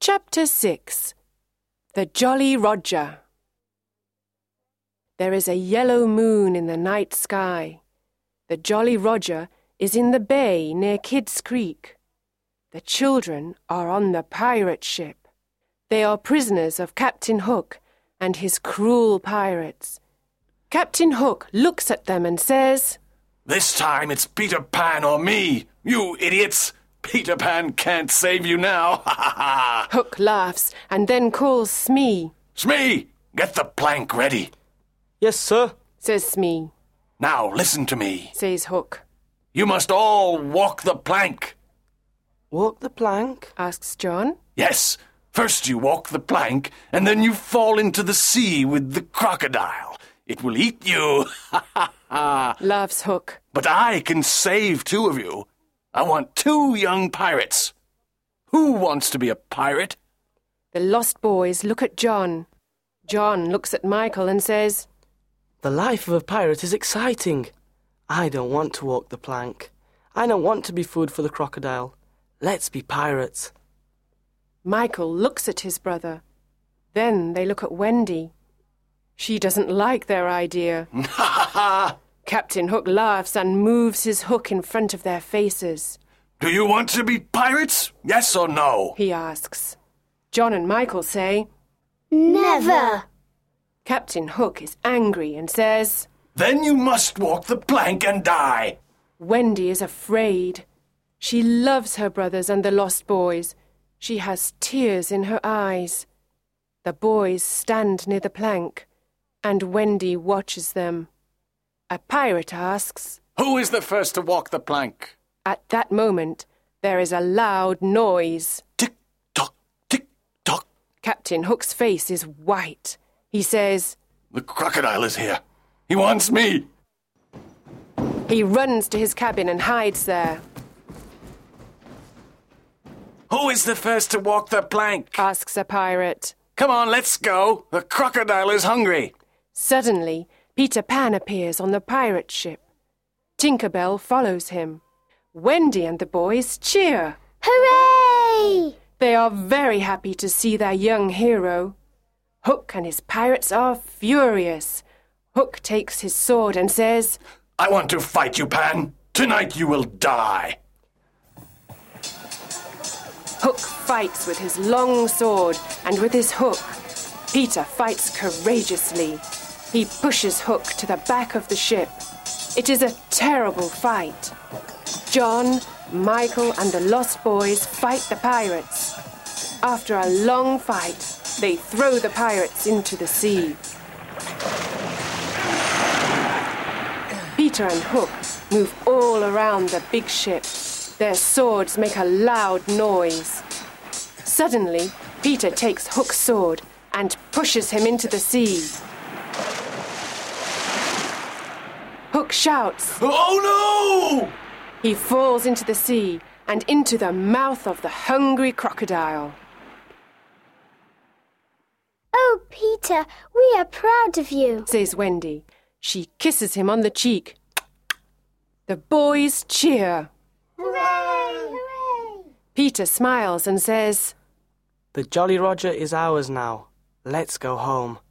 Chapter 6. The Jolly Roger. There is a yellow moon in the night sky. The Jolly Roger is in the bay near Kidd's Creek. The children are on the pirate ship. They are prisoners of Captain Hook and his cruel pirates. Captain Hook looks at them and says, "This time it's Peter Pan or me, you idiots! Peter Pan can't save you now, ha ha ha!" Hook laughs and then calls Smee. "Smee, get the plank ready." "Yes, sir," says Smee. "Now listen to me," says Hook. "You must all walk the plank." "Walk the plank?" asks John. "Yes, first you walk the plank, and then you fall into the sea with the crocodile. It will eat you, ha ha ha!" laughs Hook. "But I can save two of you. I want 2 young pirates. Who wants to be a pirate?" The lost boys look at John. John looks at Michael and says, "The life of a pirate is exciting. I don't want to walk the plank. I don't want to be food for the crocodile. Let's be pirates." Michael looks at his brother. Then they look at Wendy. She doesn't like their idea. Ha ha ha! Captain Hook laughs and moves his hook in front of their faces. "Do you want to be pirates? Yes or no?" he asks. John and Michael say, "Never!" Captain Hook is angry and says, "Then you must walk the plank and die." Wendy is afraid. She loves her brothers and the lost boys. She has tears in her eyes. The boys stand near the plank, and Wendy watches them. A pirate asks, "Who is the first to walk the plank?" At that moment, there is a loud noise. Tick-tock, tick-tock. Captain Hook's face is white. He says, "The crocodile is here. He wants me." He runs to his cabin and hides there. "Who is the first to walk the plank?" asks a pirate. "Come on, let's go. The crocodile is hungry." Suddenly, Peter Pan appears on the pirate ship. Tinker Bell follows him. Wendy and the boys cheer. Hooray! They are very happy to see their young hero. Hook and his pirates are furious. Hook takes his sword and says, "I want to fight you, Pan. Tonight you will die." Hook fights with his long sword and with his hook. Peter fights courageously. He pushes Hook to the back of the ship. It is a terrible fight. John, Michael, and the lost boys fight the pirates. After a long fight, they throw the pirates into the sea. Peter and Hook move all around the big ship. Their swords make a loud noise. Suddenly, Peter takes Hook's sword and pushes him into the sea. Hook shouts, "Oh no!" He falls into the sea and into the mouth of the hungry crocodile. "Oh, Peter, we are proud of you," says Wendy. She kisses him on the cheek. The boys cheer. Hooray! Hooray! Peter smiles and says, "The Jolly Roger is ours now. Let's go home."